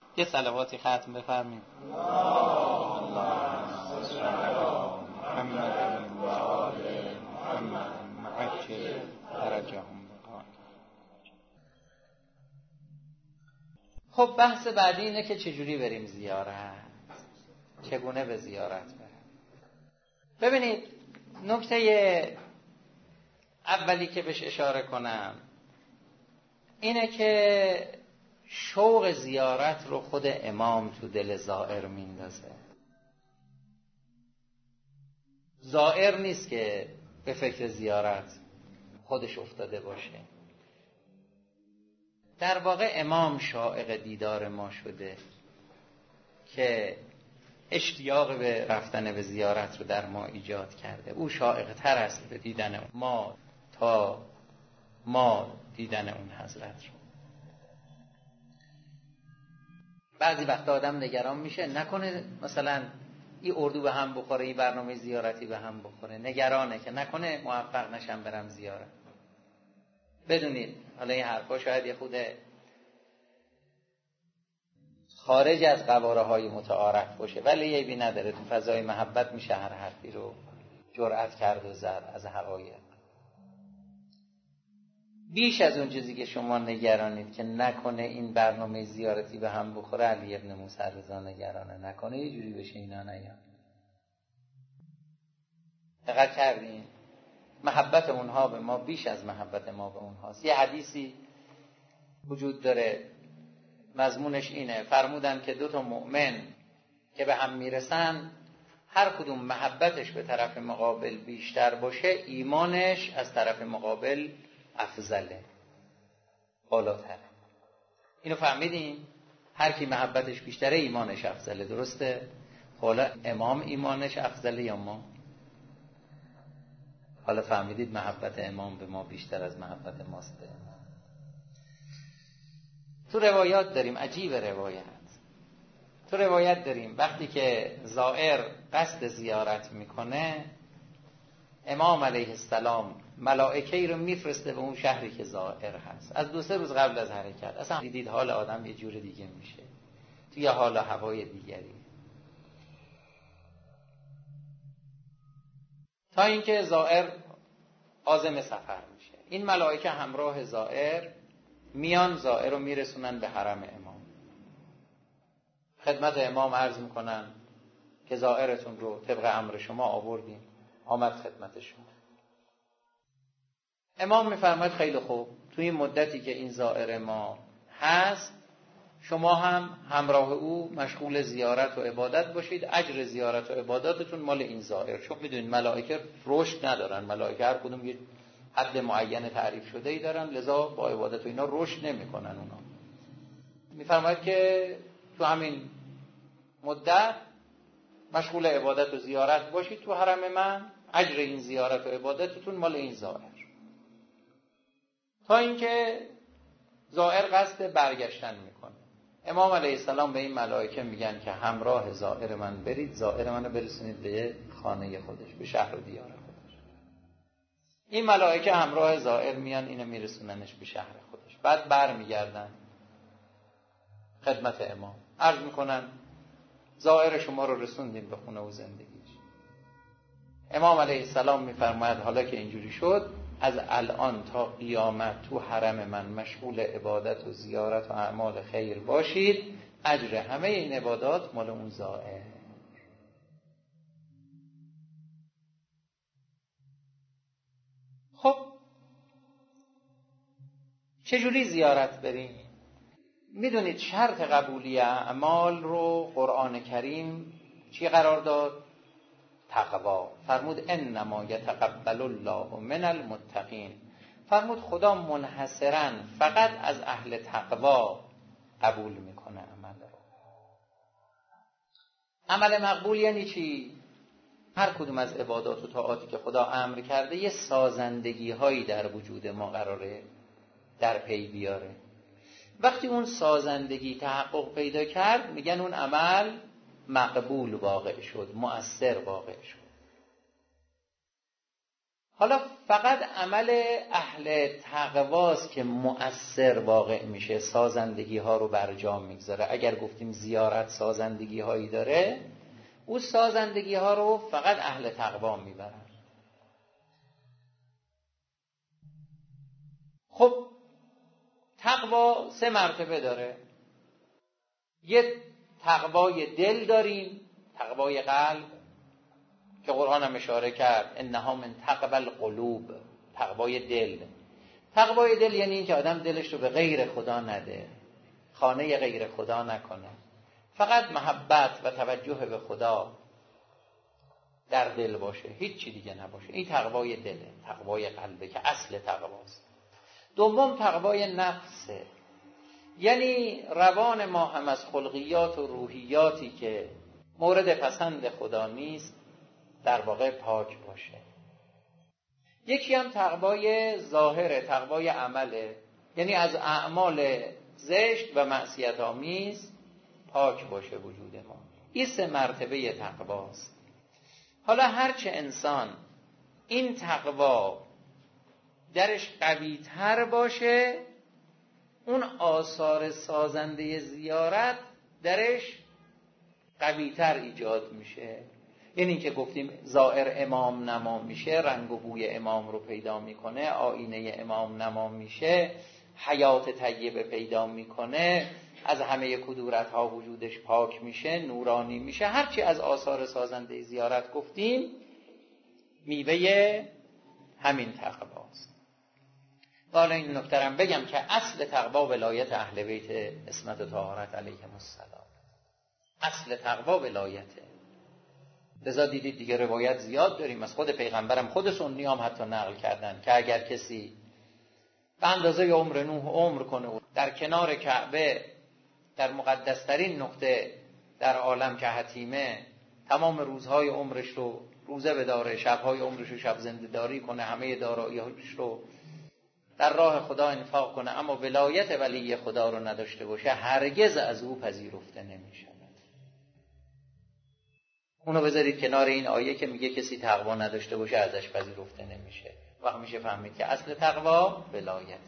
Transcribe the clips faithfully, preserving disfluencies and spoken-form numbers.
یه صلواتی ختم بفرمایید. محمد و آل محمد معجل درجهم. خب بحث بعدی اینه که چجوری بریم زیارت، چگونه به زیارت بریم. ببینید نکته اولی که بهش اشاره کنم اینه که شوق زیارت رو خود امام تو دل زائر میندازه. زائر نیست که به فکر زیارت خودش افتاده باشه. در واقع امام شائق دیدار ما شده که اشتیاق به رفتن به زیارت رو در ما ایجاد کرده. او شائق تر است به دیدن ما تا ما دیدن اون حضرت رو. بعضی وقت آدم نگران میشه نکنه مثلا این اردو به هم بخوره، این برنامه زیارتی به هم بخوره، نگرانه که نکنه موفق نشم برم زیارت. بدونید حالا این حرفا شاید یه خود خارج از قواره های متعارف باشه ولی عیبی نداره، تو فضای محبت میشه هر حرفی رو جرأت کرد و زد از حقایق. بیش از اون چیزی که شما نگرانید که نکنه این برنامه زیارتی به هم بخوره، علی ابن موسی رضا نگرانه نکنه یه جوری بشه اینا نیان. دقت کردین؟ محبت اونها به ما بیش از محبت ما به اونهاست. یه حدیثی وجود داره مضمونش اینه، فرمودن که دو تا مؤمن که به هم میرسن هر کدوم محبتش به طرف مقابل بیشتر باشه ایمانش از طرف مقابل افضله، بالاتره. اینو فهمیدین؟ هر کی محبتش بیشتره ایمانش افضله، درسته؟ حالا امام ایمانش افضله یا ما؟ حالا فهمیدید محبت امام به ما بیشتر از محبت ماست به امام. تو روایات داریم، عجیب روایت تو روایت داریم وقتی که زائر قصد زیارت میکنه امام علیه السلام ملائکه‌ای رو میفرسته به اون شهری که زائر هست از دو سه روز قبل از حرکت. اصلا دیدید حال آدم یه جور دیگه میشه، توی حال و هوای دیگری، تا اینکه زائر عازم سفر میشه. این ملائکه همراه زائر میان زائر رو میرسونن به حرم امام. خدمت امام عرض میکنن که زائرتون رو طبق امر شما آوردیم، آمد خدمت شما. امام میفرماید خیلی خوب، توی این مدتی که این زائر ما هست شما هم همراه او مشغول زیارت و عبادت باشید، اجر زیارت و عباداتتون مال این زائر. چون میدونید ملائکه رشد ندارن، ملائکه هر کدوم یه حد معین تعریف شده ای دارن، لذا با عبادت و اینا رشد نمیکنن. اونا میفرماید که تو همین مدت مشغول عبادت و زیارت باشید تو حرم من، اجر این زیارت و عبادتتون مال این زائر. تا اینکه زائر قصد برگشتن میکنه، امام علیه السلام به این ملائکه میگن که همراه زائر من برید، زائر منو برسونید به خانه خودش، به شهر و دیار خودش. این ملائکه همراه زائر میان اینو میرسوننش به شهر خودش. بعد بر میگردن خدمت امام، عرض میکنن زائر شما رو رسوندیم به خونه و زندگیش. امام علیه السلام میفرماید حالا که اینجوری شد، از الان تا قیامت تو حرم من مشغول عبادت و زیارت و اعمال خیر باشید، اجر همه این عبادات مال اون زائر. خب چجوری زیارت بریم؟ میدونید شرط قبولی اعمال رو قرآن کریم چی قرار داد؟ تقوا. فرمود انما یتقبل الله من المتقین. فرمود خدا منحصرا فقط از اهل تقوا قبول میکنه عمل رو. عمل مقبول یعنی چی؟ هر کدوم از عبادات و طاعاتی که خدا امر کرده یه سازندگی هایی در وجود ما قراره در پی بیاره. وقتی اون سازندگی تحقق پیدا کرد میگن اون عمل مقبول واقع شد، مؤثر واقع شد. حالا فقط عمل اهل تقواست که مؤثر واقع میشه، سازندگی ها رو برجام میگذاره. اگر گفتیم زیارت سازندگی هایی داره، او سازندگی ها رو فقط اهل تقوا میبرن. خب تقوا سه مرتبه داره. یه تقوای دل داریم، تقوای قلب که قرآن هم اشاره کرد انها من تقوی القلوب، تقوای دل. تقوای دل یعنی این که آدم دلش رو به غیر خدا نده، خانه غیر خدا نکنه، فقط محبت و توجه به خدا در دل باشه، هیچ چی دیگه نباشه. این تقوای دله، تقوای قلبه که اصل تقواست. دوم تقوای نفسه، یعنی روان ما هم از خلقیات و روحیاتی که مورد پسند خدا نیست در واقع پاک باشه. یکی هم تقوای ظاهره، تقوای عمله، یعنی از اعمال زشت و معصیت آمیز پاک باشه وجود ما. این سه مرتبه تقواست. حالا هرچه انسان این تقوا درش قوی تر باشه، اون آثار سازنده زیارت درش قوی تر ایجاد میشه. یعنی که گفتیم زائر امام نما میشه، رنگ و بوی امام رو پیدا میکنه، آینه امام نما میشه، حیات طیبه پیدا میکنه، از همه کدورت ها وجودش پاک میشه، نورانی میشه. هرچی از آثار سازنده زیارت گفتیم میوه همین تقواست. حالا این نکته رو بگم که اصل تقوا ولایت اهل بیت عصمت و طهارت علیهم السلام. اصل تقوا ولایته. لذا دیدید دیگه روایت زیاد داریم از خود پیغمبرم، خود سنی هم حتی نقل کردن که اگر کسی به اندازه عمر نوح عمر کنه و در کنار کعبه در مقدسترین نقطه در عالم که حتیمه تمام روزهای عمرش رو روزه بداره، شبهای عمرش رو شب زنده داری کنه، همه دارایی‌هاش رو در راه خدا انفاق کنه، اما ولایت ولی خدا رو نداشته باشه، هرگز از او پذیرفته نمیشه. اونو بذارید کنار این آیه که میگه کسی تقوا نداشته باشه ازش پذیرفته نمیشه. وقت میشه فهمید که اصل تقوا ولایته.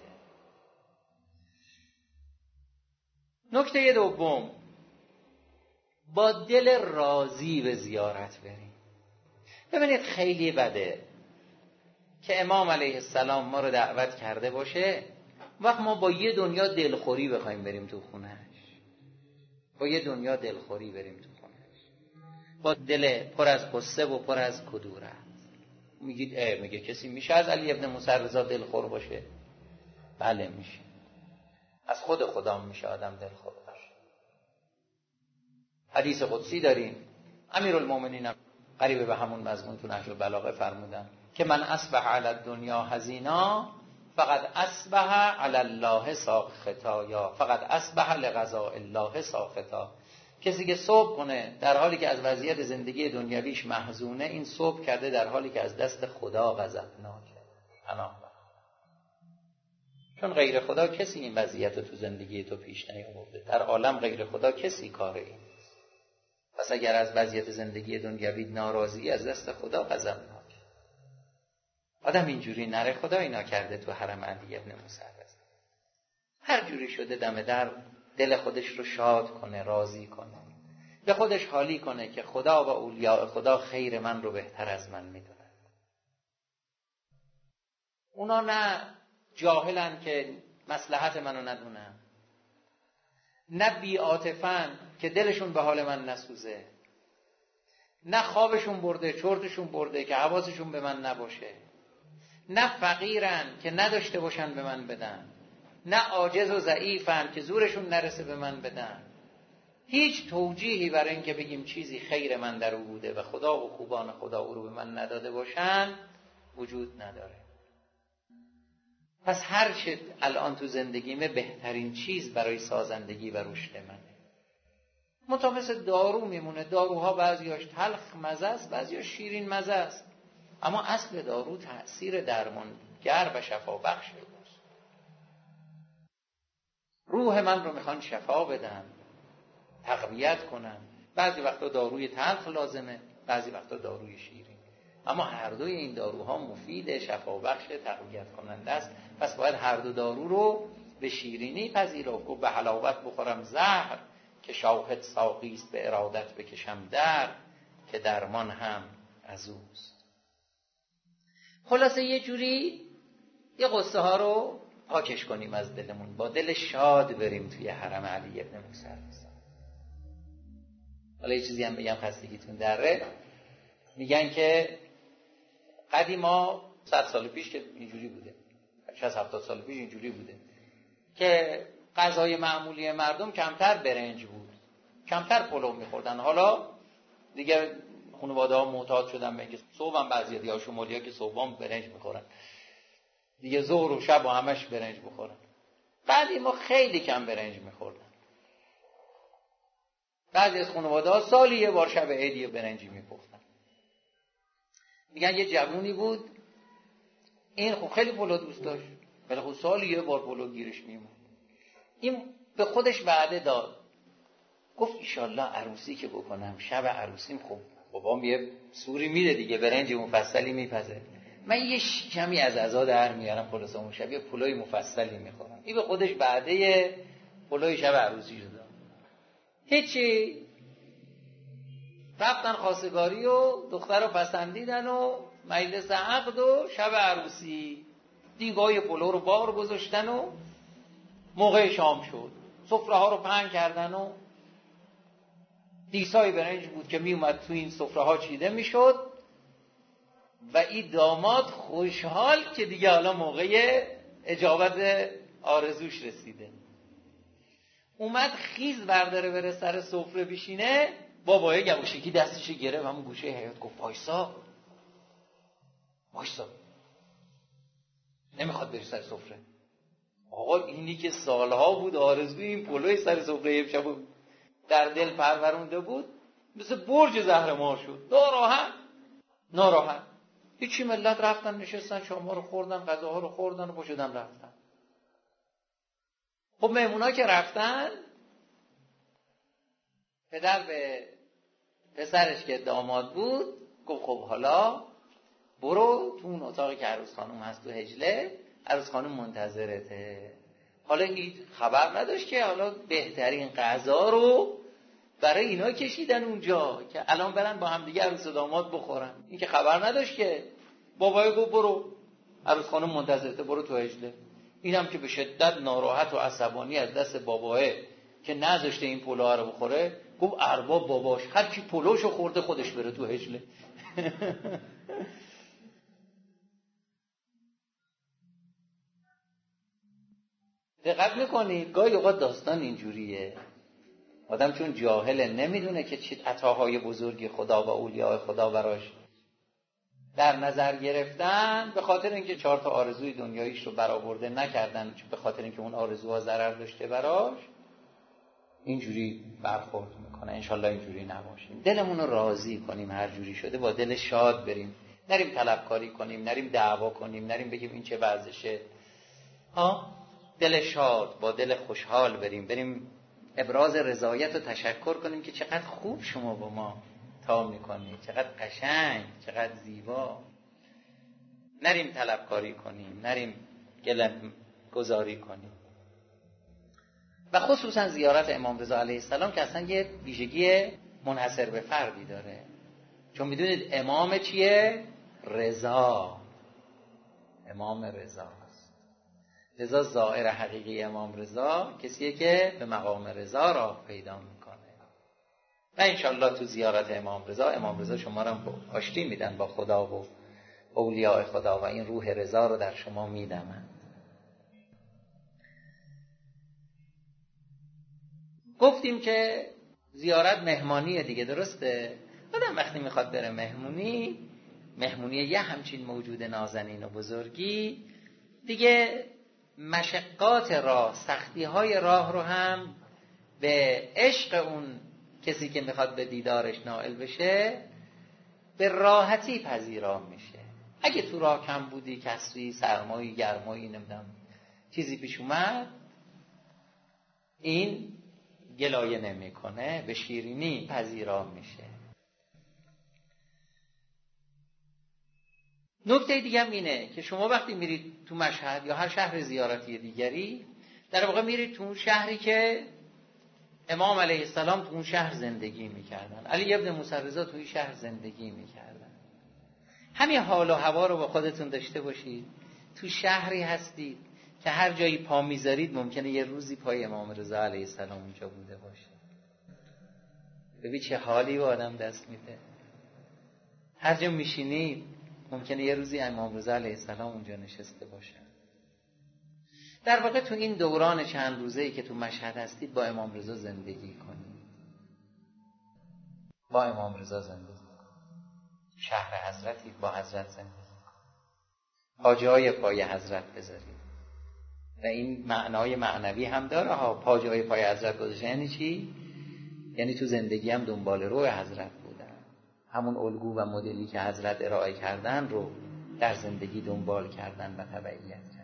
نکته دوم، با دل راضی به زیارت بریم. ببینید خیلی بده که امام علیه السلام ما رو دعوت کرده باشه، وقت ما با یه دنیا دلخوری بخوایم بریم تو خونهش، با یه دنیا دلخوری بریم تو خونهش، با دل پر از قصه و پر از کدورت. میگید اه میگه کسی میشه از علی ابن موسی رضا دلخور باشه؟ بله میشه، از خود خدا میشه آدم دلخور باشه. حدیث قدسی داریم، امیرالمومنین قریب به همون مضمون تو نهج البلاغه فرمودن که من اصبح علی الدنیا حزینا فقد اصبح علی الله ساخطا، یا فقد اصبح لقضاء الله ساخطا. کسی که صبح کنه در حالی که از وضعیت زندگی دنیویش محزونه، این صبح کرده در حالی که از دست خدا غضبناکه. پناه بر. چون غیر خدا کسی این وضعیت رو تو زندگی تو پیش نیاورده، در عالم غیر خدا کسی کار این نیست. پس اگر از وضعیت زندگی دنیوی ناراضی، از دست خدا غضبناک. آدم اینجوری نره، خدا اینا کرده تو حرم علی ابن موسی رضا. هر جوری شده دم در دل خودش رو شاد کنه، راضی کنه، به خودش حالی کنه که خدا و اولیاء خدا خیر من رو بهتر از من میدونن. اونا نه جاهلن که مصلحت منو ندونن، نه بی عاطفن که دلشون به حال من نسوزه، نه خوابشون برده چرتشون برده که حواسشون به من نباشه، نه فقیرن که نداشته باشن به من بدن، نه عاجز و ضعیفن که زورشون نرسه به من بدن. هیچ توجیهی برای این که بگیم چیزی خیر من در او بوده و خدا و خوبان خدا او رو به من نداده باشن وجود نداره. پس هر چه الان تو زندگیمه بهترین چیز برای سازندگی و رشد منه. متا مثل دارو میمونه، داروها بعضیاش تلخ مزه است، بعضیاش شیرین مزه است، اما اصل دارو تأثیر درمانگر و شفا بخشه. روح من رو میخوان شفا بدن، تقویت کنن. بعضی وقتا داروی تلخ لازمه، بعضی وقتا داروی شیرین. اما هر دوی این داروها مفید، شفابخش، تقویت کننده است. پس باید هر دو دارو رو به شیرینی پذیرفت. گفت به حلاوت بخورم زهر، که شاهد ساقی است به ارادت بکشم در، که درمان هم از اوست. خلاصه یه جوری یه قصه ها رو پاکش کنیم از دلمون، با دل شاد بریم توی حرم علی ابن موسی. حالا یه چیزی هم بگم خستگیتون دره. میگن که قدیما صد سال پیش که اینجوری بوده، شصت هفتاد سال پیش اینجوری بوده که غذای معمولی مردم کمتر برنج بود، کمتر پلو میخوردن. حالا دیگه خانواده ها معتاد شدن به اینکه صبح هم بعضی دیگه شمالی ها که صبح برنج میخورن، دیگه ظهر و شب و همش برنج بخورن. بعدی ما خیلی کم برنج میخوردن. بعضی از خانواده ها سالی یه بار شب عیدی برنجی میپختن. میگن یه جوونی بود، این خب خیلی پلو دوست داشت، ولی خب سالی یه بار پلو گیرش میومد. این به خودش وعده داد، گفت ایشالله عروسی که بکنم، شب عروسیم خب بابام یه سوری میده دیگه، برنج مفصلی میپزه، من یه کمی از عزا در میارم، خلاص اون شب یه پلوی مفصلی میخورم. این به خودش وعده پلوی شب عروسی رو داد. هیچی، رفتن خواستگاری و دختر رو پسندیدن و مجلس عقد و شب عروسی دیگای پلو رو بار گذاشتن و موقع شام شد، سفره ها رو پهن کردن و دیسای برنج بود که می اومد تو این سفره ها چیده می شد و این داماد خوشحال که دیگه حالا موقع اجابت آرزوش رسیده. اومد خیز برداره بره سر سفره بشینه، بابای گوشکی دستش گرفت همون گوشه حیاط، گفت وایسا وایسا، نمیخواد بری سر سفره. آقا اینی که سالها بود آرزوی این پلوی سر سفره امشب در دل پرورونده بود، مثل برج زهرمار شد. ناراحت ناراحت هیچی. ملت رفتن نشستن، شام‌ها رو خوردن، غذاها رو خوردن و پشدن رفتن. خب مهمونا که رفتن، پدر به پسرش که داماد بود گفت خب حالا برو تو اون اتاقی که عروس خانم هست تو حجله، عروس خانم منتظرته. حالا این خبر نداشت که حالا بهترین غذا رو برای اینا کشیدن اونجا که الان برن با هم دیگه عروس و داماد بخورن. این که خبر نداشت که. بابای گفت برو، عروس خانم منتظرته، برو تو حجله. اینم که به شدت ناراحت و عصبانی از دست باباه که نذاشته این پلوها رو بخوره، گفت ارباب باباش، هر کی پلوشو خورده خودش بره تو حجله. دقت میکنید گاهی اوقات داستان اینجوریه، آدم چون جاهله نمیدونه که چه عطاهای بزرگی خدا و اولیاء خدا براش در نظر گرفتن، به خاطر اینکه چهار تا آرزوی دنیاییش رو برآورده نکردن، به خاطر اینکه اون آرزوها ضرر داشته براش، اینجوری برخورد میکنه. انشالله اینجوری نباشیم، دلمون رو راضی کنیم، هر جوری شده با دل شاد بریم، نریم طلبکاری کنیم، نریم دعوا کنیم، نریم بگیم این چه وضعشه. ها، دل شاد با دل خوشحال بریم، بریم ابراز رضایت و تشکر کنیم که چقدر خوب شما با ما تا میکنید، چقدر قشنگ، چقدر زیبا. نریم طلبکاری کنیم، نریم گلم گذاری کنیم. و خصوصا زیارت امام رضا علیه السلام که اصلا یه ویژگی منحصر به فردی داره، چون میدونید امام چیه؟ رضا، امام رضا است. رضا زائر حقیقی امام رضا کسیه که به مقام رضا راه پیدا میکنه. و انشالله تو زیارت امام رضا، امام رضا شما رو آشتی میدن با خدا و اولیاء خدا و این روح رضا رو در شما میدمن. گفتیم که زیارت مهمانیه دیگه، درسته؟ آدم وقتی میخواد بره مهمونی، مهمونی یه همچین موجود نازنین و بزرگی، دیگه مشقات راه، سختی های راه رو هم به عشق اون کسی که میخواد به دیدارش نائل بشه به راحتی پذیرا میشه. اگه تو راه کم بودی، کسری، سرمایی، گرمایی، نمیدونم چیزی پیش اومد، این گلایه نمیکنه، به شیرینی پذیرا میشه. نکته دیگه هم اینه که شما وقتی میرید تو مشهد یا هر شهر زیارتی دیگری، در واقع میرید تو اون شهری که امام علیه السلام تو اون شهر زندگی میکردن، علی ابن موسی رضا تو این شهر زندگی میکردن. همین حال و هوا رو با خودتون داشته باشید. تو شهری هستید که هر جایی پا میذارید ممکنه یه روزی پای امام رضا علیه السلام اونجا بوده باشه. ببین چه حالی به آدم دست میده. هر جا میشینید ممکنه یه روزی امام رضا علیه السلام اونجا نشسته باشه. در واقع تو این دوران چند روزه‌ای که تو مشهد هستید با امام رضا زندگی کنید. با امام رضا زندگی کنید. شهر حضرتید، با حضرت زندگی کنید. پاجای پای حضرت بذارید. و این معنای معنوی هم داره ها. پاجای پای حضرت گذاشتن یعنی چی؟ یعنی تو زندگی هم دنبال روی حضرت بودن. همون الگو و مدلی که حضرت ارائه کردن رو در زندگی دنبال کردن و تبعیت کردن.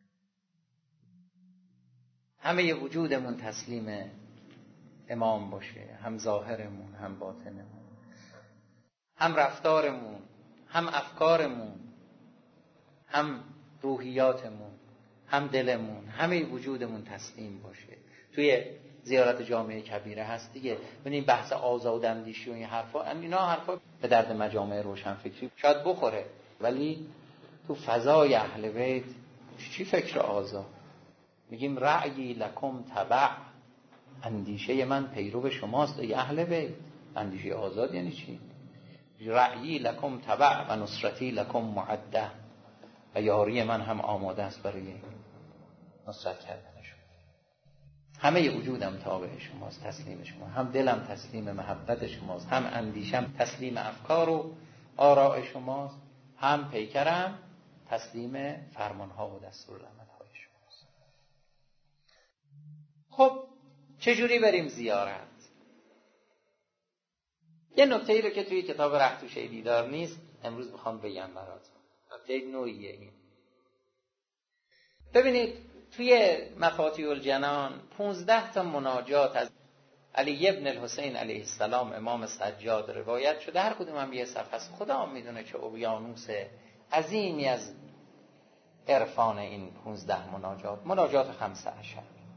همه ی وجودمون تسلیم امام باشه، هم ظاهرمون هم باطنمون، هم رفتارمون هم افکارمون هم روحیاتمون هم دلمون، همه ی وجودمون تسلیم باشه. توی زیارت جامعه کبیره هست دیگه، ببینید بحث آزاداندیشی و این حرفا، اینا حرفا به درد مجامع روشنفکری شاید بخوره، ولی تو فضای اهل بیت چی فکر آزاد؟ میگیم رأیی لکم تبع، اندیشه من پیرو شماست ای اهل بیت. اندیشه آزاد یعنی چی؟ رأیی لکم تبع و نصرتی لکم معده، و یاری من هم آماده است برای نصرت کردن شما. همه ی وجودم تابع شماست، تسلیم شما، هم دلم تسلیم محبت شماست، هم اندیشم تسلیم افکار و آراء شماست، هم پیکرم تسلیم فرمانها و دستورالعملهای شماست. خب چجوری بریم زیارت؟ یه نکته ای رو که توی کتاب رهتوشه دیدار نیست امروز میخوام بگم براتون. نکته نوعیه این. ببینید توی مفاتیح الجنان پونزده تا مناجات از علی ابن الحسین علیه السلام امام سجاد روایت شده. هر کدوم هم یه صفحه است. خدا میدونه چه اقیانوس عظیمی از عرفان این پونزده مناجات، مناجات خمسه عشر.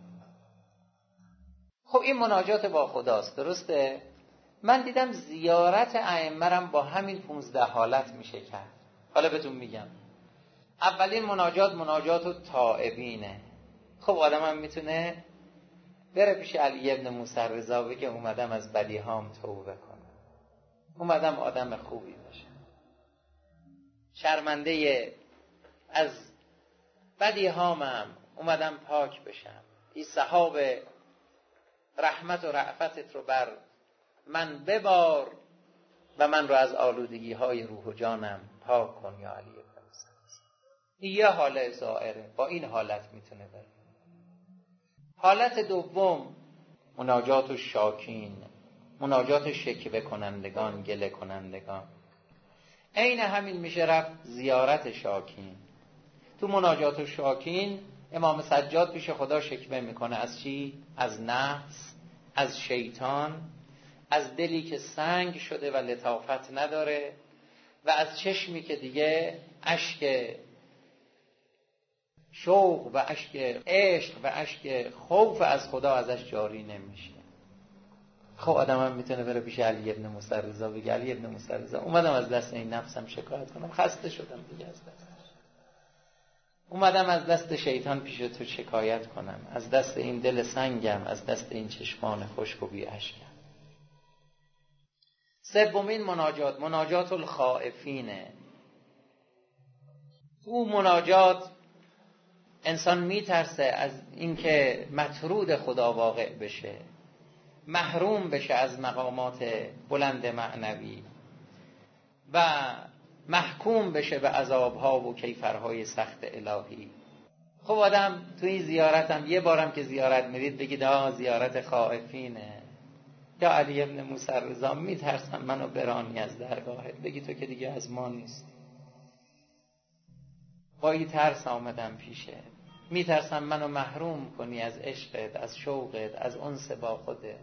خب این مناجات با خداست، درسته؟ من دیدم زیارت ائمه رم با همین پونزده حالت میشه کرد. حالا بهتون میگم. اولین مناجات مناجات و تائبینه. خب آدم هم میتونه بره پیش علی ابن موسی رضا بگه اومدم از بدیهام توبه کنم، اومدم آدم خوبی باشم، شرمنده از بدیهامم، اومدم پاک بشم. این سحاب رحمت و رأفتت رو بر من ببار و من رو از آلودگی های روح و جانم پاک کن یا علی ابن موسی. این یه حالت ظاهره، با این حالت میتونه بره. حالت دوم مناجات و شاکین، مناجات شکوه کنندگان، گله کنندگان. عین همین میشه رفت زیارت شاکین. تو مناجات و شاکین امام سجاد پیش خدا شکوه میکنه از چی؟ از نفس، از شیطان، از دلی که سنگ شده و لطافت نداره و از چشمی که دیگه اشک شوق و اشک عشق و اشک خوف از خدا ازش جاری نمیشه. خب آدم هم میتونه بره پیش علی ابن موسی رضا بگه علی ابن موسی رضا اومدم از دست این نفسم شکایت کنم، خسته شدم دیگه از دستش. اومدم از دست شیطان پیش تو شکایت کنم، از دست این دل سنگم، از دست این چشمان خشک و بی اشکم. سومین مناجات مناجات الخائفینه. او مناجات انسان میترسه از اینکه مطرود خدا واقع بشه، محروم بشه از مقامات بلند معنوی و محکوم بشه به عذابها و کیفرهای سخت الهی. خب آدم توی زیارتم یه بارم که زیارت میرید بگید آه زیارت خائفینه، یا علی ابن موسی رضا میترسم منو برانی از درگاهت، بگی تو که دیگه از ما نیست. با این ترس آمدم پیشه، میترسم منو محروم کنی از عشقت، از شوقت، از انس با خودت.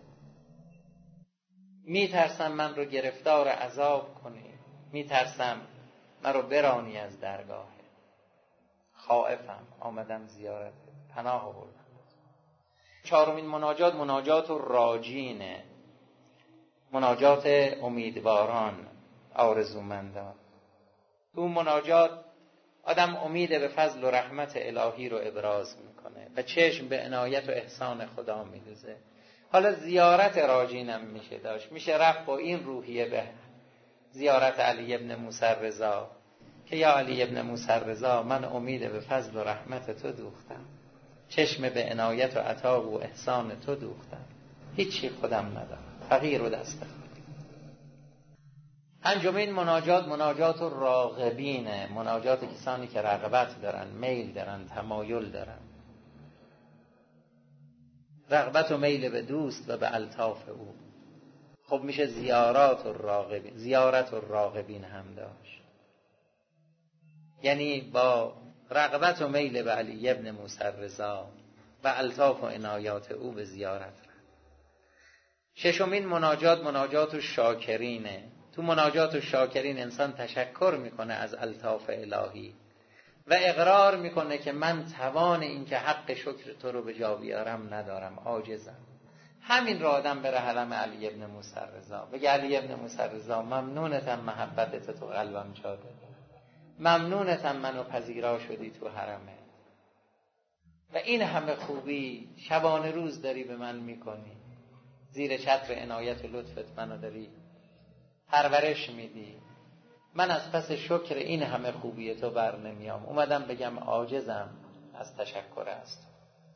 میترسم من رو گرفتار عذاب کنی، میترسم مرا برانی از درگاه، خائفم آمدم زیارت، پناه آوردم. چهارمین مناجات مناجات راجینه، مناجات امیدواران، آرزومندان. تو اون مناجات آدم امید به فضل و رحمت الهی رو ابراز میکنه و چشم به عنایت و احسان خدا میدوزه. حالا زیارت راجینم میشه داشت، میشه رفت با این روحیه به زیارت علی ابن موسی رضا که یا علی ابن موسی رضا، من امید به فضل و رحمت تو دوختم، چشم به عنایت و عطا و احسان تو دوختم، هیچی خودم ندارم، فقیر و دست خود. پنجمین مناجات مناجات راغبینه، مناجات کسانی که رغبت دارن، میل دارن، تمایل دارن، رغبت و میل به دوست و به الطاف او. خب میشه زیارات الراغبین، زیارت الراغبین هم داشت، یعنی با رغبت و میل به علی ابن موسی رضا و الطاف و عنایات او به زیارت رفت. ششمین مناجات مناجات الشاکرینه. تو مناجات الشاکرین انسان تشکر میکنه از الطاف الهی و اقرار میکنه که من توان این که حق شکر تو رو به جا بیارم ندارم، عاجزم. همین را آدم بره حرم علی ابن موسی رضا بگه علی ابن موسی رضا، ممنونتم محبتت تو قلبم جا دادی، ممنونتم منو پذیرا شدی تو حرمه و این همه خوبی شبانه روز داری به من میکنی، زیر چتر عنایت و لطفت منو داری پرورش میدی، من از پس شکر این همه خوبی تو بر نمیام. اومدم بگم عاجزم از تشکر است.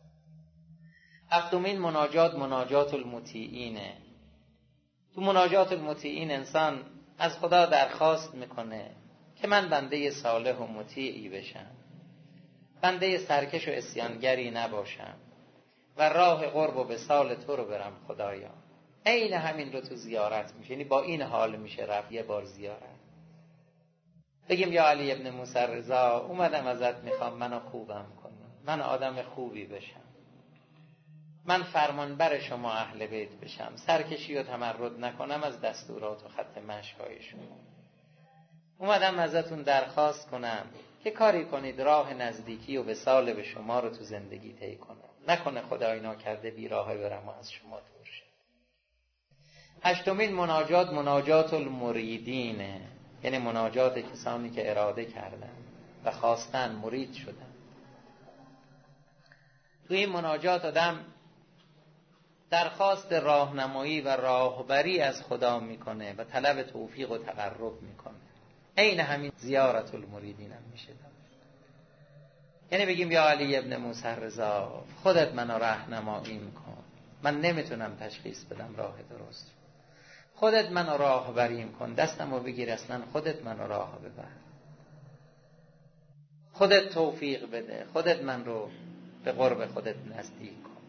هفتمین مناجات مناجات المطیعینه. تو مناجات المطیعین انسان از خدا درخواست میکنه که من بنده صالح و مطیعی بشم، بنده سرکش و عصیانگری نباشم و راه قرب و وصال تو رو برم خدایا. عین همین رو تو زیارت میشه، یعنی با این حال میشه رفت یه بار زیارت، بگیم یا علی ابن موسی رضا، اومدم ازت میخوام منو خوبم کنی، من آدم خوبی بشم، من فرمانبر شما اهل بیت بشم، سرکشی و تمرد نکنم از دستورات و خط مشی‌های شما. اومدم ازتون درخواست کنم که کاری کنید راه نزدیکی و وصال به شما رو تو زندگی طی کنم، نکنه خدای ناکرده بی راه برم و از شما دور شم. هشتمین مناجات مناجات المریدینه، یعنی مناجات کسانی که اراده کردن و خواستن مرید شدن. تو این مناجات آدم درخواست راهنمایی و راهبری از خدا میکنه و طلب توفیق و تقرب میکنه. عین همین زیارت المریدین هم میشه داشت. یعنی بگیم یا علی ابن موسی رضا، خودت منو راهنمایی میکن، من نمیتونم تشخیص بدم راه درست، خودت منو راهبری کن، دستمو بگیر، اصلا خودت منو راه ببر، خودت توفیق بده، خودت من رو به قرب خودت نزدیک کن.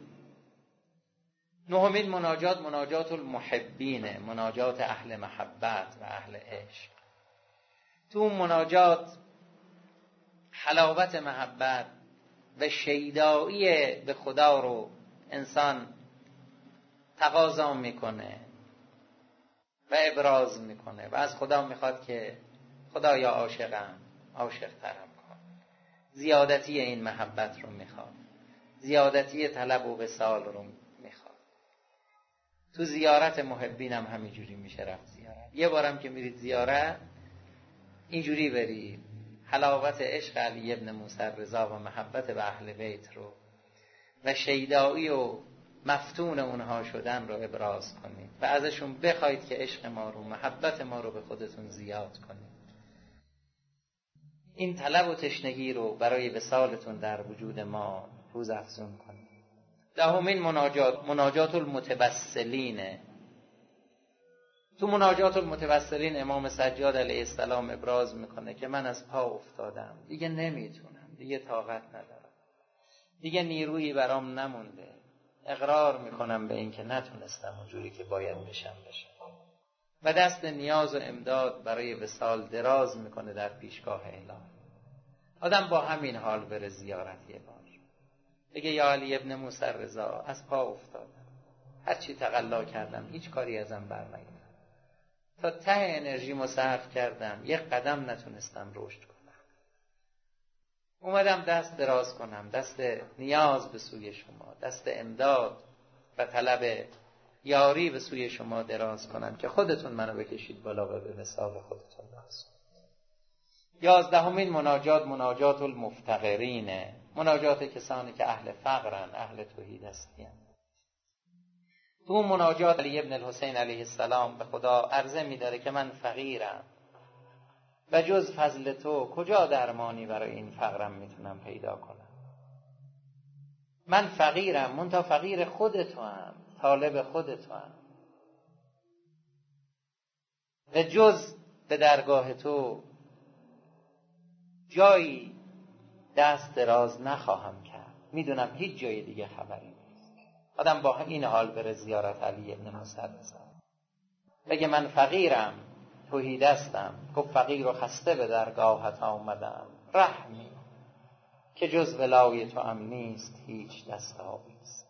نهمین مناجات مناجات المحبینه، مناجات اهل محبت و اهل عشق. تو اون مناجات حلاوت محبت و شیدایی به خدا رو انسان تقاضا میکنه و ابراز میکنه و از خدا میخواد که خدایا عاشقم، عاشق ترم کن. زیادتی این محبت رو میخواد، زیادتی طلب و وصال رو میخواد. تو زیارت محبینم همینجوری میشه رفت زیارت. یه بارم که میرید زیارت اینجوری برید، حلاوت عشق علی ابن موسی رضا و محبت به اهل بیت رو و شیدایی و مفتون اونها شدن رو ابراز کنید و ازشون بخواید که عشق ما رو، محبت ما رو به خودتون زیاد کنید. این طلب و تشنگی رو برای وصالتون در وجود ما روز افزون کنید. دهمین مناجات مناجات المتوسلینه. تو مناجات المتوسلین امام سجاد علیه السلام ابراز میکنه که من از پا افتادم، دیگه نمیتونم، دیگه طاقت ندارم، دیگه نیرویی برام نمونده، اقرار میکنم به این که نتونستم اونجوری که باید بشم بشم و دست نیاز و امداد برای وصال دراز میکنه در پیشگاه الهی. آدم با همین حال بره زیارت یه بار، بگه یا علی ابن موسی رضا، از پا افتادم، هرچی تقلا کردم هیچ کاری ازم بر نیامد، تا ته انرژیمو صرف کردم، یک قدم نتونستم رشد کنم. اومدم دست دراز کنم، دست نیاز به سوی شما، دست امداد و طلب یاری به سوی شما دراز کنم که خودتون منو بکشید بالا و به مثال خودتون راست. یازدهمین مناجات مناجات المفتقرینه، مناجات کسانی که اهل فقرن، اهل توحید هستین. تو اون مناجات علی ابن الحسین علیه السلام به خدا عرضه می‌داره که من فقیرم و جز فضل تو کجا درمانی برای این فقرم میتونم پیدا کنم. من فقیرم، منتها فقیر خودتوام، طالب خودتوام و جز به درگاه تو جایی دست دراز نخواهم کرد. میدونم هیچ جای دیگه خبری نیست. آدم با این حال بره زیارت علی ابن موسی بزن، بگه من فقیرم، توحید هستم، گفت فقیر و خسته به درگاهت آمدم، رحمی که جز ولای تو هم نیست هیچ دست آویز.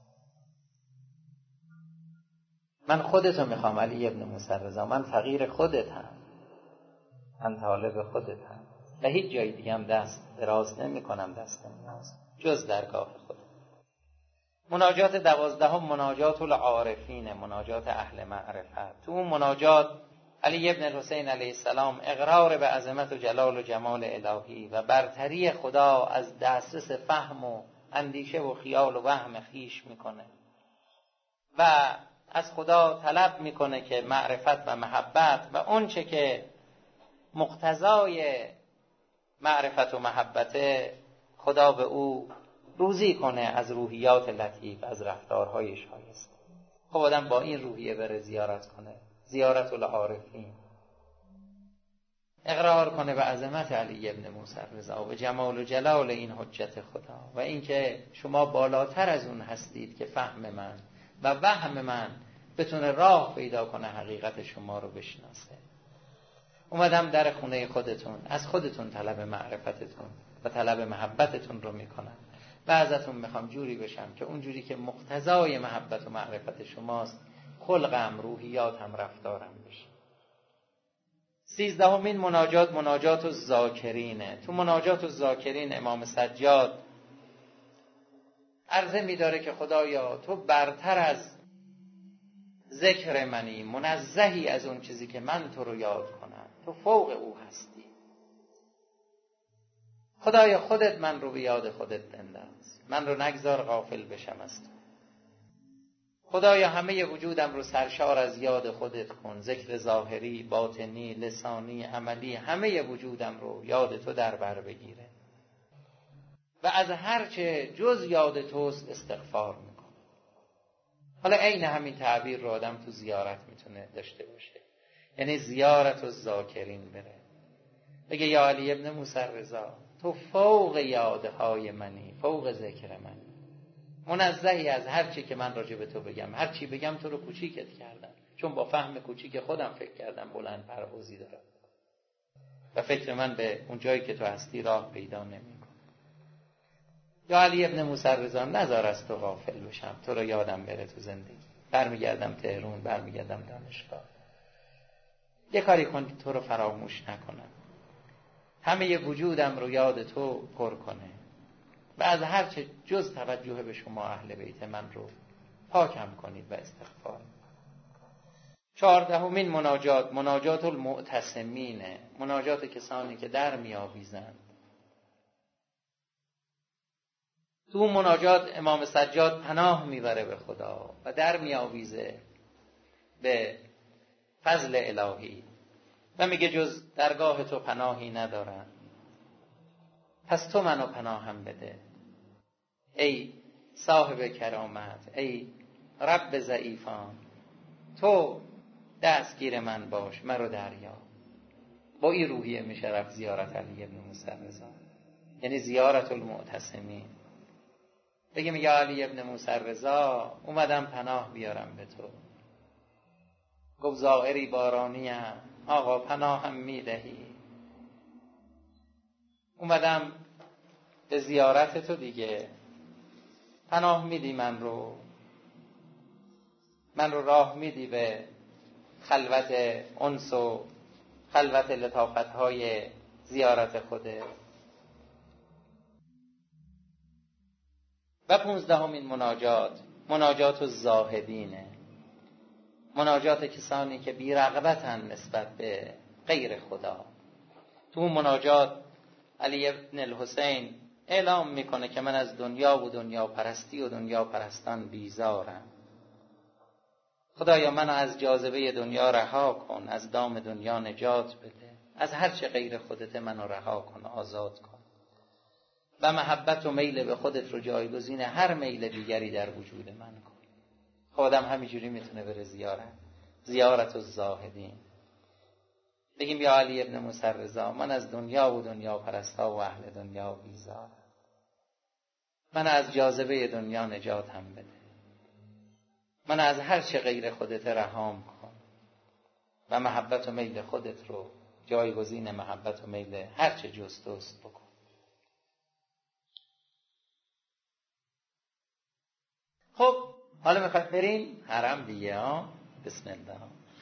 من خودتو میخوام علی ابن موسی رضا، من فقیر خودتم، من طالب خودتم و هیچ جای دیگه هم دست دراز نمی کنم، دست نیاز جز درگاه خودت. مناجات دوازدهم مناجات العارفین، مناجات اهل معرفت. تو اون مناجات علی ابن الحسین علیه السلام اقرار به عظمت و جلال و جمال الهی و برتری خدا از دسترس فهم و اندیشه و خیال و وهم خیش میکنه و از خدا طلب میکنه که معرفت و محبت و اون چه که مقتضای معرفت و محبت خدا به او روزی کنه از روحیات لطیف، از رفتارهای شایسته. خب آدم با این روحیه بره زیارت کنه، زیارت العارفین، اقرار کنه به عظمت علی ابن موسی رضا و جمال و جلال این حجت خدا و اینکه شما بالاتر از اون هستید که فهم من و وهم من بتونه راه پیدا کنه حقیقت شما رو بشناسه. اومدم در خونه خودتون، از خودتون طلب معرفتتون و طلب محبتتون رو میکنم و ازتون میخوام جوری بشم که اون جوری که مقتضای محبت و معرفت شماست خلقم، روحیاتم، رفتارم بشه. سیزدهمین مناجات مناجات الذاکرینه. تو مناجات الذاکرین امام سجاد عرضه میداره که خدایا تو برتر از ذکر منی، منزهی از اون چیزی که من تو رو یاد کنم، تو فوق او هستی. خدایا خودت من رو به یاد خودت بنداز، من رو نگذار غافل بشم از تو. خدایا همه وجودم رو سرشار از یاد خودت کن، ذکر ظاهری، باطنی، لسانی، عملی، همه وجودم رو یاد تو در بر بگیره و از هر چه جز یاد توست استغفار میکن. حالا عین همین تعبیر رو آدم تو زیارت میتونه داشته باشه، یعنی زیارت الذاکرین بره، بگه یا علی ابن موسی رضا تو فوق یادهای منی، فوق ذکر منی، منزهی از هر چی که من راجع به تو بگم. هر چی بگم تو رو کوچیکت کردم، چون با فهم کوچیک خودم فکر کردم بلند پروازی دارم و فکر من به اون جایی که تو هستی راه پیدا نمی‌کنه. یا علی ابن موسی رضا نذار از تو غافل بشم، تو رو یادم بره تو زندگی، برمیگردم تهران، برمیگردم دانشگاه، یه کاری کن تو رو فراموش نکنم، همه وجودم رو یاد تو پر کنه و از هر چه جز توجه به شما اهل بیت من رو پاکم کنید و استغفار. چهاردهمین مناجات مناجات المعتصمینه، مناجات کسانی که در میآویزند. تو مناجات امام سجاد پناه میبره به خدا و در میآویزه به فضل الهی و میگه جز درگاه تو پناهی ندارم، پس تو منو پناهم بده ای صاحب کرامت، ای رب ضعیفان، تو دستگیر من باش، مرا دریا. با این روحیه میشه رفت زیارت علی ابن موسی رضا، یعنی زیارت المعتصمین. بگیم یا علی ابن موسی رضا اومدم پناه بیارم به تو. گفت زائری بارانیم، آقا پناهم میدهی. اومدم به زیارت تو دیگه، پناه میدی من رو، من رو راه میدی به خلوت انس و خلوت لطافت‌های زیارت خوده. و پونزدهمین مناجات، مناجات الزاهدینه، مناجات کسانی که بی رغبتن نسبت به غیر خدا. تو اون مناجات علی ابن الحسین اعلام میکنه که من از دنیا و دنیا پرستی و دنیا پرستان بیزارم. خدایا من از جاذبه دنیا رها کن، از دام دنیا نجات بده، از هر چه غیر خودت منو رها کن، آزاد کن و محبت و میل به خودت رو جایگزین هر میل دیگری در وجود من کن. خودم همینجوری میتونه بره زیارت، زیارت الزاهدین. بگیم یا علی ابن موسی رضا من از دنیا و دنیا پرستا و اهل دنیا بیزارم، من از جاذبه دنیا نجات هم بده، من از هر چه غیر خودت رهام کن و محبت و میل خودت رو جایگزین محبت و میل هر چه جز توست بکن. خب حالا میخواید بریم حرم دیگه ها. بسم الله.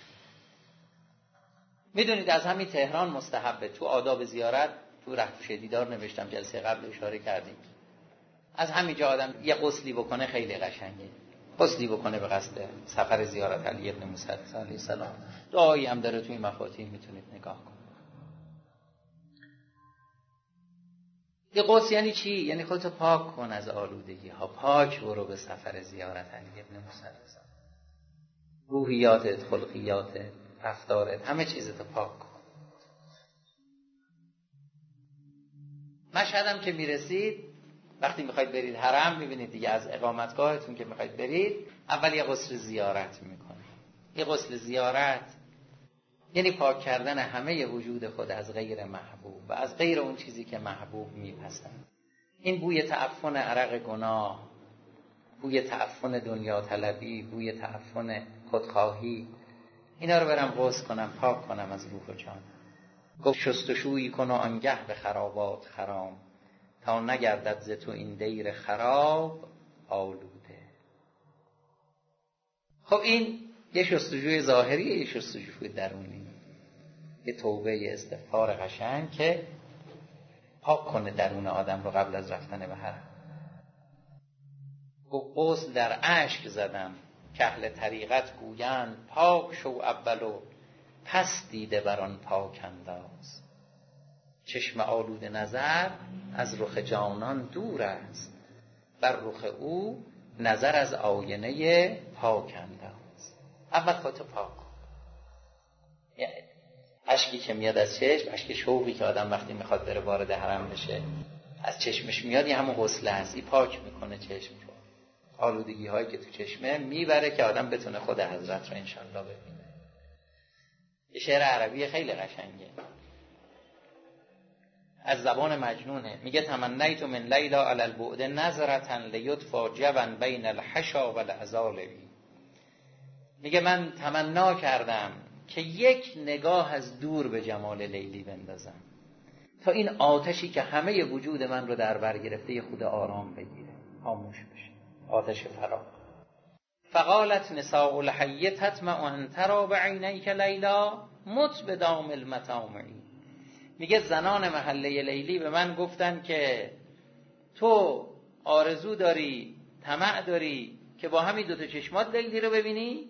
میدونید از همین تهران مستحبه، تو آداب زیارت تو رهفوش دیدار نوشتم، جلسه قبل اشاره کردیم، از همینجا آدم یه غسلی بکنه خیلی قشنگه، غسلی بکنه به قصد سفر زیارت علی ابن موسی علیه السلام. دعایی هم داره توی مفاتیح، میتونید نگاه کنید. یه غسل یعنی چی؟ یعنی خودتو پاک کن از آلودگی ها، پاک برو به سفر زیارت علی ابن موسی علیه السلام. روحیاتت، خلقیاتت، رفتارت، همه چیزتو پاک کن. مشهد هم که میرسید، وقتی میخواید برید حرم، میبینید دیگه از اقامتگاهتون که میخواید برید، اول یه غسل زیارت میکنید. یه غسل زیارت یعنی پاک کردن همه وجود خود از غیر محبوب و از غیر اون چیزی که محبوب میپسند. این بوی تعفن عرق گناه، بوی تعفن دنیا طلبی، بوی تعفن خودخواهی، اینا رو برم غسل کنم، پاک کنم از روح و جان. گفت شستشویی کن و آنگه به خرابات خرام، تا نگردد ز تو این دیر خراب آلوده. خب این یه شستشوی ظاهریه، یه شستشوی درونی، یه توبه، یه استغفار قشنگ که پاک کنه درون آدم رو قبل از رفتن به حرم. گفت غسل در اشک زدم که اهل طریقت گویند، پاک شو اول و پس دیده بران پاک انداز. چشم آلود نظر از رخ جانان دور است، بر رخ او نظر از آینه پاک انداز. اول خودتو پاک کن. اشکی که میاد از چشم، اشک شوقی که آدم وقتی میخواد بره وارد حرم بشه از چشمش میاد، یه همون غسل هست، این پاک میکنه چشم رو، آلودگی هایی که تو چشمه میبره که آدم بتونه خود حضرت رو انشالله ببینه. یه شعر عربی خیلی قشنگه از زبان مجنونه، میگه تمنیت من لیلا علی البعد نظرة لیطفا جبا بین الحشا و العذالبی. میگه من تمنا کردم که یک نگاه از دور به جمال لیلی بندازم تا این آتشی که همه وجود من رو در بر گرفته یه خود آرام بگیره، خاموش بشه، آتش فراق. فقالت نساء الحی تطمع ان ترى بعینیک لیلا مت بدام المطامعی. میگه زنان محله لیلی به من گفتن که تو آرزو داری، طمع داری که با همین دوتا چشمات لیلی رو ببینی؟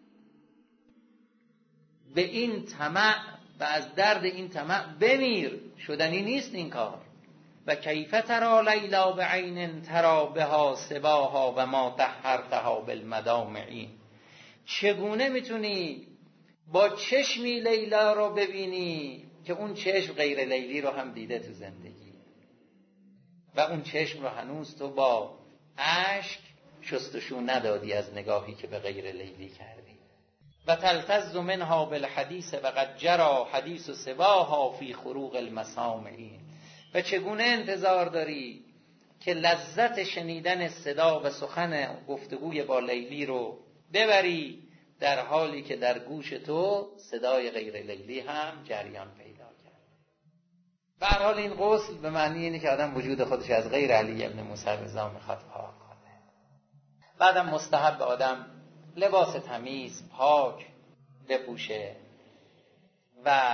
به این طمع و از درد این طمع بمیر، شدنی نیست این کار. و کیف ترى لیلا بعین ترى بها سباها و ما طهرتها بالمدامعی. چگونه میتونی با چشمی لیلا رو ببینی که اون چشم غیر لیلی رو هم دیده تو زندگی و اون چشم رو هنوز تو با اشک شستشو ندادی از نگاهی که به غیر لیلی کردی. و تلتز منها بالحدیث و قد جرى حدیث سباها فی خروق المسامعی. و چگونه انتظار داری که لذت شنیدن صدا و سخن گفتگوی با لیلی رو ببری در حالی که در گوش تو صدای غیر لیلی هم جریان پیدا کرد. به هر حال این غسل به معنی اینه که آدم وجود خودش از غیر علی ابن موسی رضا میخواد پاک کنه. بعدم مستحب آدم لباس تمیز، پاک، بپوشه و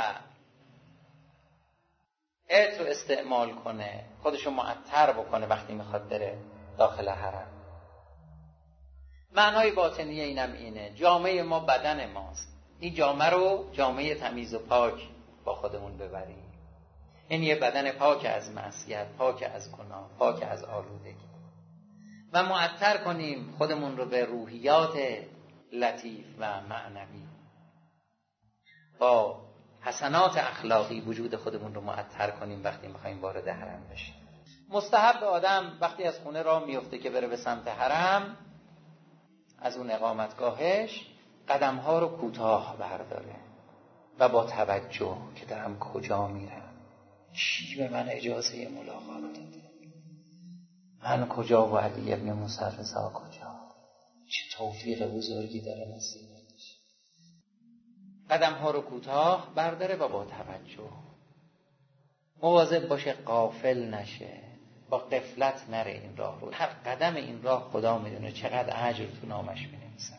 عطر استعمال کنه، خودشو معطر بکنه وقتی میخواد بره داخل حرم. معنای باطنیه اینم اینه، جامعه ما بدن ماست، این جامعه رو جامعه تمیز و پاک با خودمون ببریم. این یه بدن پاک از معصیت، پاک از گناه، پاک از آلودگی و معطر کنیم خودمون رو به روحیات لطیف و معنوی، با حسنات اخلاقی وجود خودمون رو معطر کنیم وقتی میخوایم وارد حرم بشیم. مستحب آدم وقتی از خونه راه میفته که بره به سمت حرم، از اون اقامتگاهش قدمها رو کوتاه برداره و با توجه که دارم کجا میرم، چی به من اجازه ملاقات داده، من کجا و علی ابن موسی رضا کجا، چه توفیق بزرگی داره نصیب. قدم ها رو کوتاه برداره و با توجه، مواظب باشه غافل نشه، با غفلت نره این راه رو. هر قدم این راه خدا میدونه چقدر اجر تو نامش مینویسن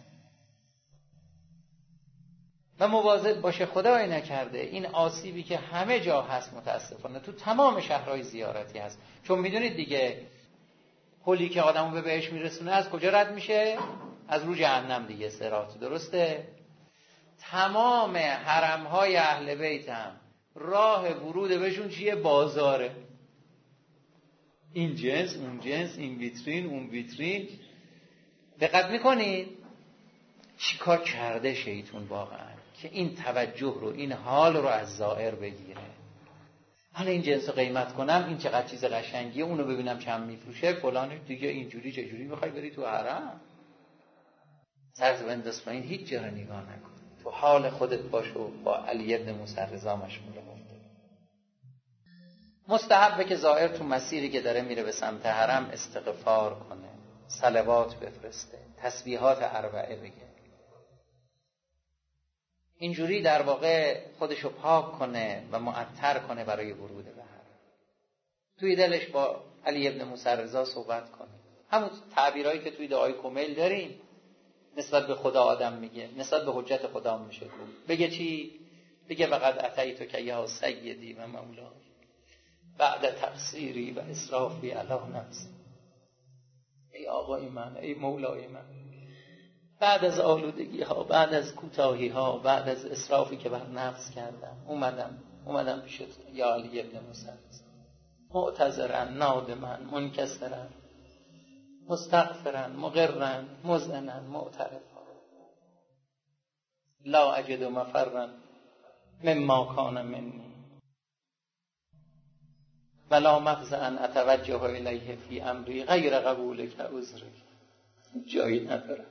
و مواظب باشه خدای نکرده این آسیبی که همه جا هست متاسفانه تو تمام شهرهای زیارتی هست، چون میدونید دیگه پلی که آدمو به بهش میرسونه از کجا رد میشه؟ از رو جهنم دیگه، صراط. درسته؟ تمام حرمهای اهل بیت هم راه ورود بهشون چیه؟ بازاره. این جنس، اون جنس، این ویترین، اون ویترین. دقت میکنید چی کار کرده شیطون واقعا که این توجه رو، این حال رو از زائر بگیره. حالا این جنس رو قیمت کنم، این چقدر چیز قشنگیه، اونو ببینم چند میفروشه فلان دیگه، اینجوری چجوری میخوای بری تو حرم؟ سرت بنداز پایین، هیچ جا رو نگاه نکن، تو حال خودت باش و با علی ابن موسی رضا مشغول باش. مستحبه که زائر تو مسیری که داره میره به سمت حرم استغفار کنه، صلوات بفرسته، تسبیحات اربعه بگه، اینجوری در واقع خودشو پاک کنه و معطر کنه برای ورود به حرم. توی دلش با علی ابن موسی رضا صحبت کنه، همون تعبیرایی که توی دعای کمیل داریم نسبت به خدا آدم میگه، نسبت به حجت خدا میشه بگه چی؟ بگه وقد اتیتک که یا سیدی و مولای بعد تقصیری و اسرافی علی نفسی. ای آقای من، ای مولای من، بعد از آلودگی ها، بعد از کوتاهی ها، بعد از اسرافی که بر نفس کردم، اومدم اومدم پیش تو یا علی ابن موسی، معتذرا، نادما، منکسرا، مستغفرا، مقرا، مذعنا، معترفا، لا اجد مفرا مما کان منی ولا مفزعا اتوجه الیه فی امری غیر قبولک عذرک. جایی ندارم،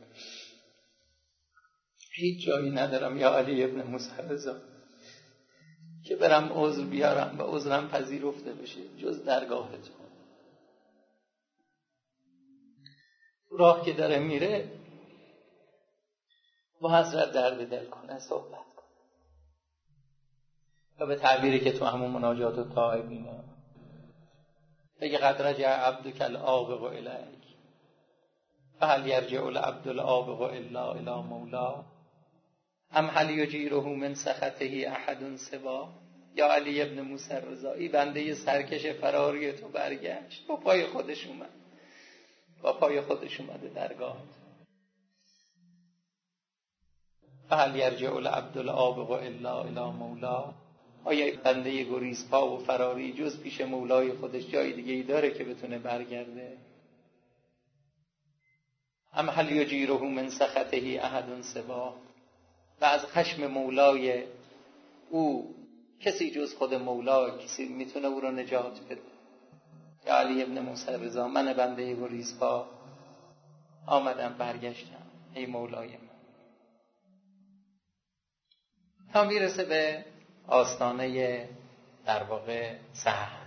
هیچ جایی ندارم یا علی ابن موسی رضا که برم عذر بیارم و عذرم پذیرفته بشه جز درگاه تو. راه که داره میره با حضرت درد دل کنه، صحبت کنه و به تعبیری که تو همون مناجات و تائبینه بگه قد رجع عبدک العابق الیک فهل یرجع العبد العابق الا الی مولا ام هل یجیره من سخطه احد سوا. یا علی ابن موسی رضایی بنده سرکش فراری تو برگشت، با پای خودش اومد، با پای خودش اومده درگاه. فهل یرجع العبد العابق الا الی مولا. آیا بنده گریزپا و فراری جز پیش مولای خودش جای دیگه ای داره که بتونه برگرده؟ ام هل یجیره من سخطه احد سوا. و از خشم مولای او کسی جز خود مولا، کسی میتونه او رو نجات بده؟ یا علی ابن موسی رضا من بنده گریزپا آمدم برگشتم، ای مولای من. تا میرسه به آستانه در واقع صحن.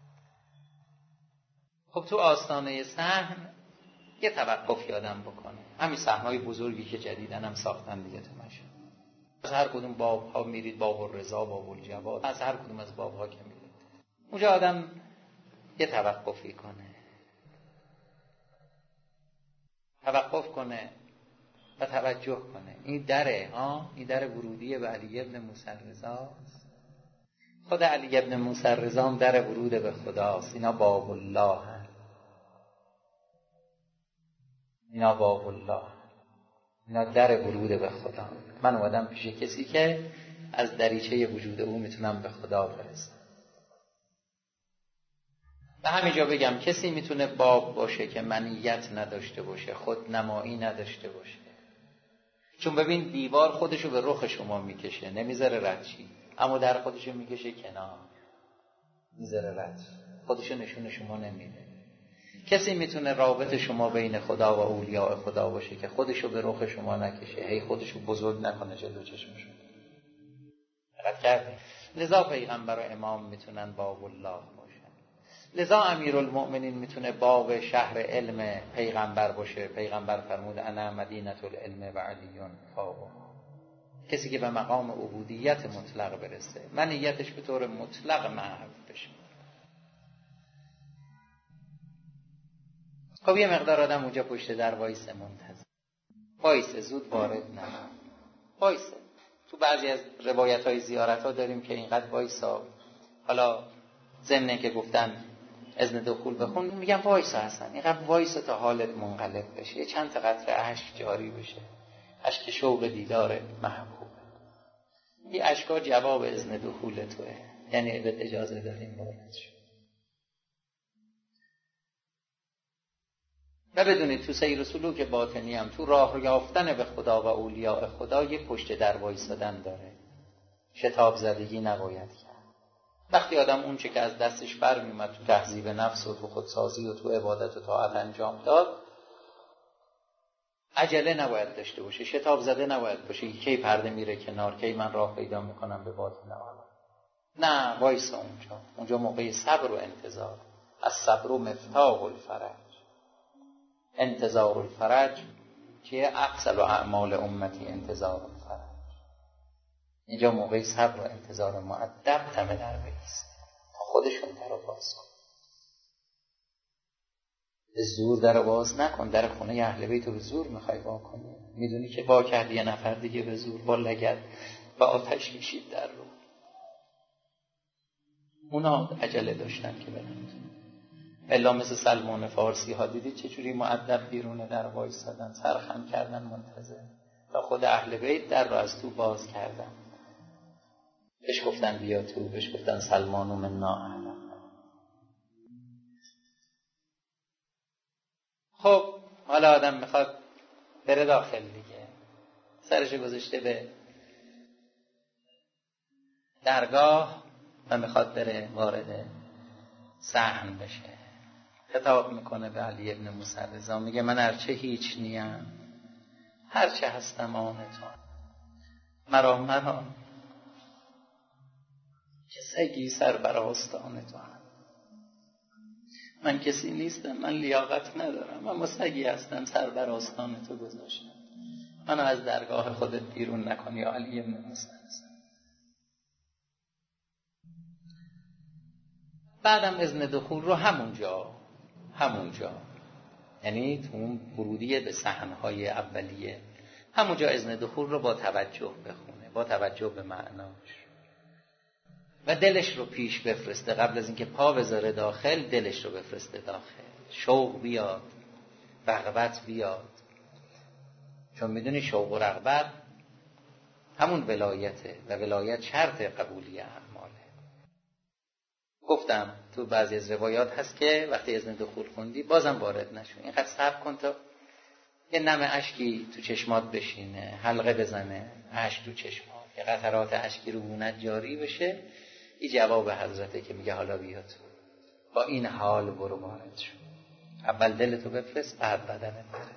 خب تو آستانه صحن یه توقف یادم بکنه، همین صحنهای بزرگی که جدیدن هم ساختن دیگه تو مشهد، از هر کدوم باب ها میرید، باب الرضا، باب الجواد، از هر کدوم از باب ها که میرید اونجا آدم یه توقفی کنه، توقف کنه و توجه کنه. این دره ها، این در ورودی به علی ابن موسی رضاست. خود علی ابن موسی رضا هم در ورود به خداست. اینا باب الله هست. اینا باب الله، اینا در ورود به خدا. من اومدم پیش کسی که از دریچه وجود او میتونم به خدا برسم. و همینجا بگم کسی میتونه باب باشه که منیت نداشته باشه، خود نمایی نداشته باشه. چون ببین دیوار خودشو به رخ شما میکشه، نمیذاره رد شی، اما در خودشو میکشه کنار، میذاره رد شی، خودشو نشون شما نمیده. کسی میتونه رابط شما بین خدا و اولیاء خدا باشه که خودشو به رخ شما نکشه، هی خودشو بزرگ نکنه جلو چشمشون. دقت کردین؟ لذا پیغمبر و امام میتونن باب الله باشن. لذا امیرالمؤمنین میتونه باب شهر علم پیغمبر باشه. پیغمبر فرمود انا مدینة العلم و علیون فاقها. کسی که به مقام عبودیت مطلق برسه، منیتش به طور مطلق محو بشه. خب یه مقدار آدم اونجا پشت در وایسه، منتظر وایسه، زود وارد نه، وایسه. تو بعضی از روایت های زیارت ها داریم که اینقدر وایسا، حالا ضمن که گفتن اذن دخول بخون، میگم وایسا هستن، اینقدر وایسا تا حالت منقلب بشه، یه چند تا قطره اشک جاری بشه، اشک شوق دیدار محبوب. این اشکا جواب اذن دخول توه، یعنی بهت اجازه داریم وارد شو. و بدونید تو سیر و سلوک باطنی هم تو راه یافتن به خدا و اولیاء خدا یه پشت در وایسادن داره. شتاب زدگی نباید کرد. وقتی آدم اون چه که از دستش بر میومد تو تهذیب نفس و تو خودسازی و تو عبادت و طاعت انجام داد، عجله نباید داشته باشه، شتاب زده نباید باشه کی پرده میره کنار، کی من راه پیدا میکنم به باطن عالم. نه، وایسا اونجا. اونجا موقع صبر و انتظار. الصبر مفتاح الفرج. انتظار الفرج که افضل و اعمال امتی انتظار الفرج. اینجا موقع صبر و انتظار مؤدب دم در بایست، خودشون در باز کن. به زور در باز نکن. در خونه اهل بیت رو به زور میخوای وا کنی، میدونی که وا کردی یه نفر دیگه به زور با لگد و آتش میشید در رو. اونا عجله داشتن که بدن. الا مثل سلمان فارسی ها دیدی چجوری مؤدب بیرونه در وایسادن، سرخم کردن منتظر، و خود اهل بیت در رو از تو باز کردن. بهش گفتن بیا تو، بهش گفتن سلمانو منا اهلا. خب حالا آدم میخواد بره داخل دیگه، سرش گذاشته به درگاه و میخواد بره وارد صحن بشه. خطاب میکنه به علی ابن موسی رضا، میگه من هرچه هیچ نیم، هرچه هستم آن تو، مرا مرا که سگی سر بر آستان تو هم. من کسی نیستم، من لیاقت ندارم، اما سگی هستم سر بر آستان تو گذاشتم. منو از درگاه خودت بیرون نکنی یا علی ابن موسی رضا. بعدم اذن دخول رو همونجا همونجا یعنی تو اون ورودیه به صحنهای اولیه، همونجا اذن دخول رو با توجه بخونه، با توجه به معناش، و دلش رو پیش بفرسته. قبل از اینکه پا بذاره داخل، دلش رو بفرسته داخل، شوق بیاد، رغبت بیاد. چون میدونی شوق و رغبت همون ولایته و ولایت شرط قبولی اعماله. گفتم تو بعضی از روایات هست که وقتی اذن دخول خوندی بازم وارد نشو، اینقدر صبر کن تا یه نم اشکی تو چشمات بشینه، حلقه بزنه اشک تو چشمات، یه قطرات اشکی رو بونت جاری بشه. این جواب حضرته که میگه حالا بیا تو، با این حال برو وارد شو. اول دلتو بفرست، بعد بدنت بره.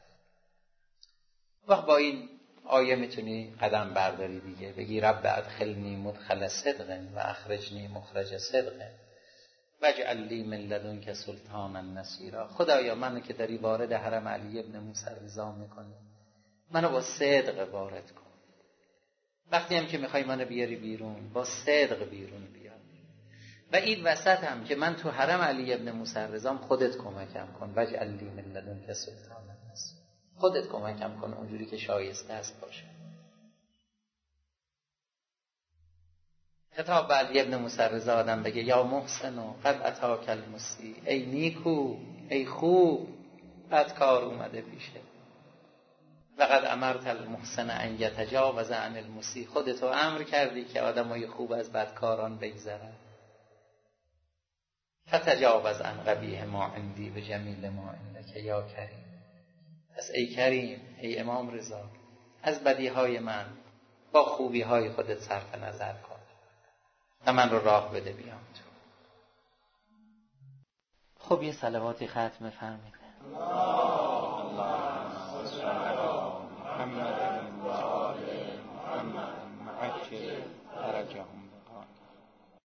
وقت با این آیه میتونی قدم برداری دیگه، بگی رب ادخلنی مدخل صدق و اخرجنی مخرج صدق واجعل لی من لدنک سلطانا نصیرا. خدایا منو که داری وارد حرم علی ابن موسی رضا میکنی، منو با صدق وارد کن. وقتی هم که میخوای منو بیاری بیرون، با صدق بیرون بیار. و این وسط هم که من تو حرم علی ابن موسی رضا خودت کمکم کن، واجعل لی من لدنک سلطانا نصیرا. خودت کمکم کن اونجوری که شایسته است باشه. خطاب به علی ابن موسی رضا آدم بگه یا محسن و قد اتاک المسی، ای نیکو، ای خوب، بد کار اومده پیشه. لقد امرت المحسن ان یتجاوز عن المسی، خودتو امر کردی که آدمای خوب از بدکاران بگذرن. فتجاوز عن قبیح ما عندی به جمیل ما عندک یا کریم. پس ای کریم، ای امام رضا، از بدیهای من با خوبیهای خودت صرف نظر کن و من رو راه بده بیام تو. خب یه صلواتی ختم فرمایید.